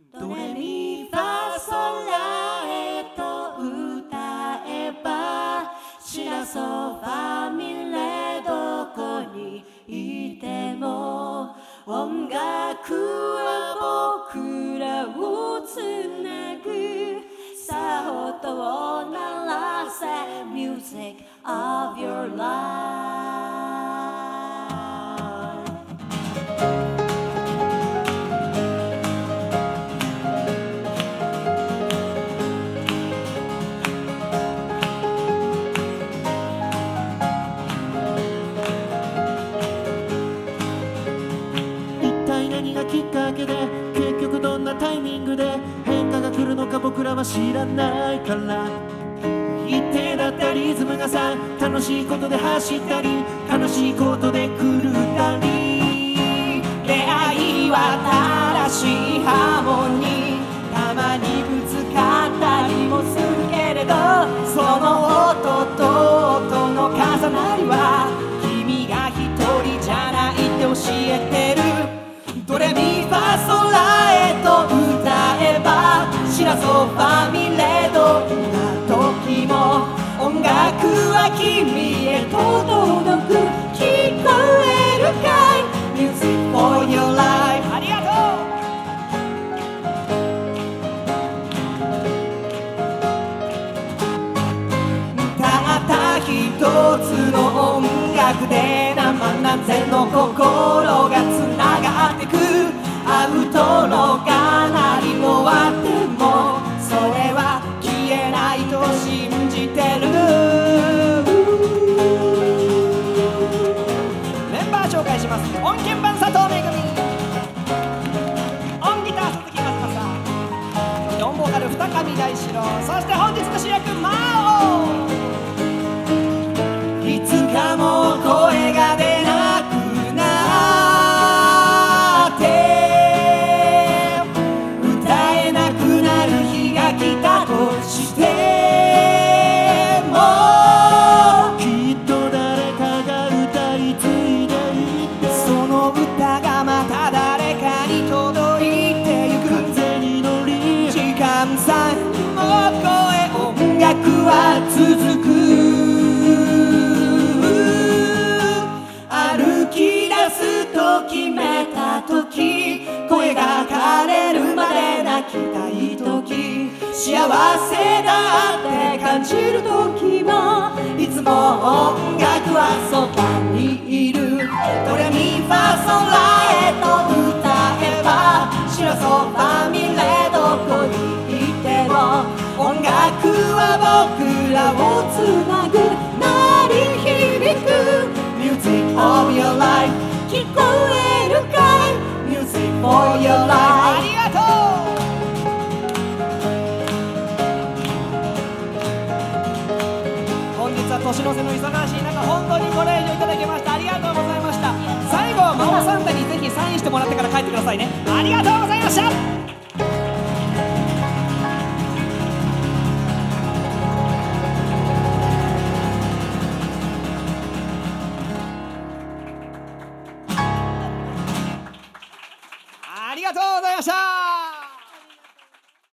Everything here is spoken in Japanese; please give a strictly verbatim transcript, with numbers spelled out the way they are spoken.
ドレミファソラエと歌えばシラソファミレどこにいても音楽は僕らをつなぐさあ音を鳴らせ Music of your life 何がきっかけで結局どんなタイミングで変化が来るのか僕らは知らないから一定だったリズムがさ楽しいことで走ったり悲しいことで狂ったり出会いは正しいハーモニーたまにぶつかったりもするけれどその音と音の重なりは君が一人じゃないって教えてるドレミファソラエと歌えばシラソファミレどんな時も音楽は君へ届く聞こえるかい Music for your life ありがとうたった一つの音楽で何万何千の心がつながってくアウトロが何もあってもそれは消えないと信じてるメンバー紹介します音鍵盤佐藤めぐみ音ギター鈴木和正そして音ボーカル二上大志郎そして本日の主役魔王いつかも声が出なくなって歌えなくなる日が来たとしてもきっと誰かが歌い継いでいってその歌がまた誰かに届いてゆく完全に乗り時間さえも超え音楽は続く歩き出すと決めた時声が枯れるまで泣きたい時幸せだって感じる時もいつも音楽はそばにいるドレミファソラエと歌えばシラソファミレどこにいても音楽は僕らをつなぐ鳴り響くMusic of your life 聞こえるかい Music for your life ありがとう本日は年の瀬の忙しい中本当にご来場いただきましたありがとうございました最後は真央サンタにぜひサインしてもらってから帰ってくださいねありがとうございました